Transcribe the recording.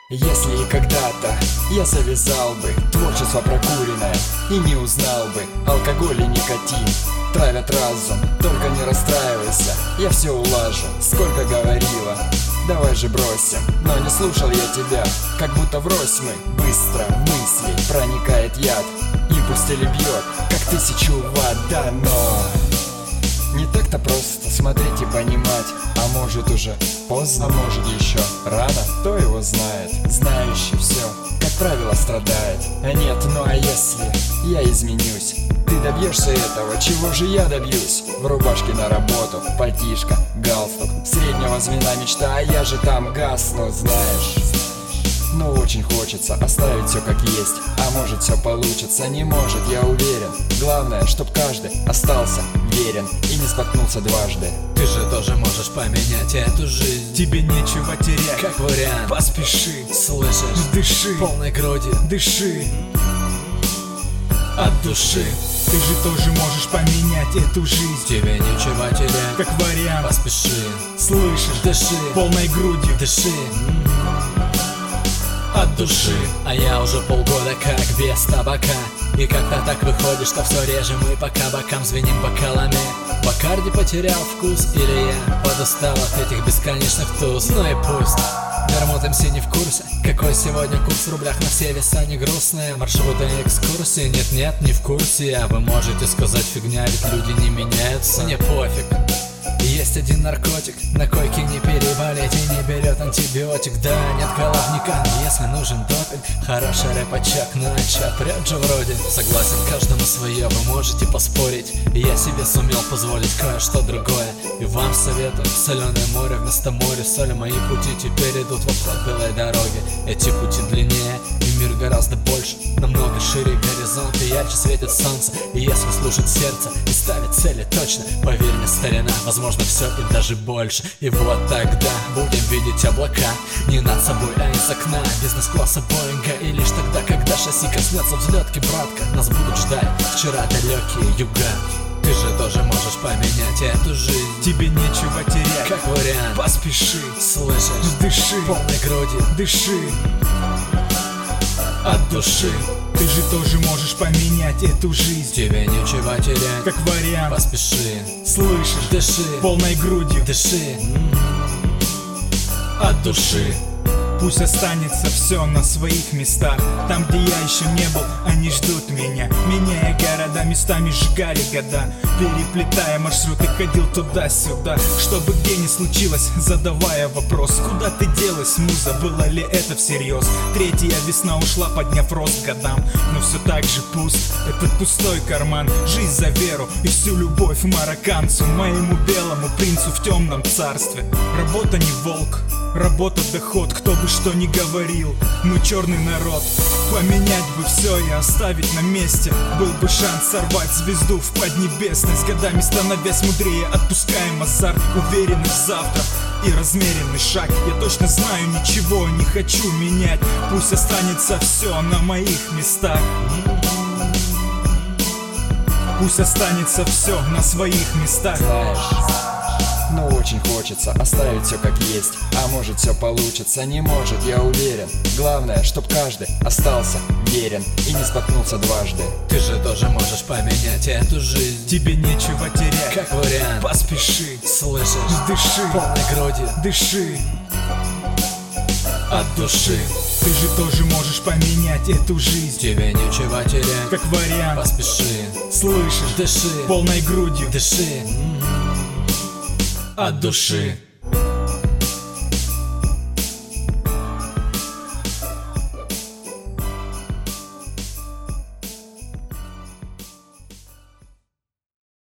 Если и когда-то я завязал бы творчество прокуренное и не узнал бы алкоголь и никотин травят разум, только не расстраивайся, я все улажу. Сколько говорила, давай же бросим, но не слушал я тебя, как будто врозь мы. Быстро в мысли проникает яд, импульс телебьет, как 1000 ватт, да, но не так-то просто смотреть и понимать. А может уже поздно, а может еще рано, кто его знает. Знающий все, как правило, страдает. А нет, ну а если я изменюсь, ты добьешься этого, чего же я добьюсь? В рубашке на работу, пальтишко, галстук, среднего звена мечта, а я же там гасну, знаешь. Но очень хочется оставить все как есть, а может все получится, не может, я уверен. Главное, чтоб каждый остался верен и не споткнулся дважды. Ты же тоже можешь поменять эту жизнь, тебе нечего терять, как вариант. Поспеши, слышишь, дыши, полной грудью, дыши от души. Ты же тоже можешь поменять эту жизнь, тебе нечего терять, как вариант. Поспеши, слышишь, дыши, полной грудью, дыши от души. А я уже полгода как без табака, и как-то так выходит, что все реже мы по кабакам звеним бокалами. Бакарди потерял вкус, или я подустал от этих бесконечных туз. Ну и пусть. Вермут МС не в курсе, какой сегодня курс в рублях, на все веса не грустные. Маршруты и экскурсии, нет-нет, не в курсе. А вы можете сказать фигня, ведь люди не меняются. Мне пофиг. Есть один наркотик, на койке не переболеть и не берет антибиотик. Да, нет головника, но если нужен допинг, хороший рэпачок, ну а чё, прет же вроде. Согласен, каждому свое, вы можете поспорить. Я себе сумел позволить кое-что другое, и вам советую соленое море вместо моря. Соли, мои пути теперь идут в обход белой дороги. Эти пути длиннее, и мир гораздо больше, намного шире горизонт, и ярче светит солнце. И если слушать сердце и ставить цели точно, поверь мне, старина, возможно все и даже больше. И вот тогда будем видеть облака не над собой, а из окна бизнес-класса Боинга. И лишь тогда, когда шасси коснется взлетки, братка, нас будут ждать вчера далекие юга. Ты же тоже можешь поменять эту жизнь, тебе нечего терять, как вариант. Поспеши, слышишь, дыши, полной грудью, дыши от души. Ты же тоже можешь поменять эту жизнь, тебе нечего терять, как вариант. Поспеши, слышишь, дыши, полной грудью, дыши от души. Пусть останется все на своих местах, там, где я еще не был, они ждут меня. Меняя города, местами сжигали года, переплетая маршруты, ходил туда-сюда. Чтобы где ни случилось, задавая вопрос: куда ты делась, муза, было ли это всерьез? Третья весна ушла, подняв рост годам, но все так же пуст этот пустой карман. Жизнь за веру и всю любовь марокканцу, моему белому принцу в темном царстве. Работа не волк, работа доход, кто бы что ни говорил, мы черный народ. Поменять бы все и оставить на месте, был бы шанс сорвать звезду в поднебесной. С годами становясь мудрее, отпускаем азарт, уверенный в завтра и размеренный шаг. Я точно знаю, ничего не хочу менять, пусть останется все на моих местах. Пусть останется все на своих местах. Знаешь, но очень хочется оставить все как есть, а может все получится, не может, я уверен. Главное, чтоб каждый остался верен и не споткнулся дважды. Ты же тоже можешь поменять эту жизнь, тебе нечего терять, как вариант. Поспеши, слышишь, дыши, полной грудью, дыши от души. Ты же тоже можешь поменять эту жизнь, тебе нечего терять, как вариант. Поспеши, слышишь, дыши, полной грудью, дыши от души.